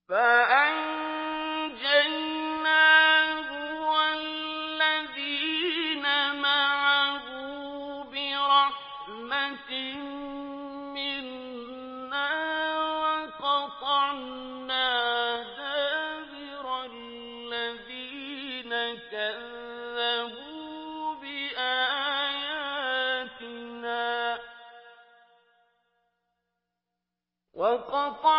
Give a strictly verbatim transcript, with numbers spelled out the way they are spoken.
فَأَنجَيْنَاهُ وَالَّذِينَ مَعَهُ بِرَحْمَةٍ مِّنَّا وَقَطَعْنَا دَابِرَ الَّذِينَ كَذَّبُوا بِآيَاتِنَا وَقَطَعْنَا